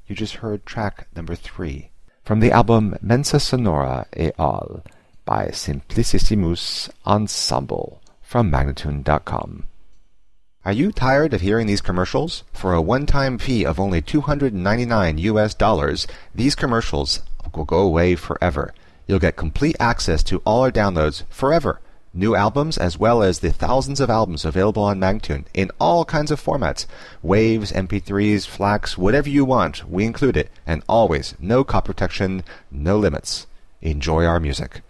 You just heard track number 3 from the album Mensa Sonora et al. By Simplicissimus Ensemble from Magnatune.com. Are you tired of hearing these commercials? For a one-time fee of only $299 US, these commercials will go away forever. You'll get complete access to all our downloads forever. New albums as well as the thousands of albums available on Magnatune in all kinds of formats. Waves, MP3s, FLACs, whatever you want, we include it. And always, no copy protection, no limits. Enjoy our music.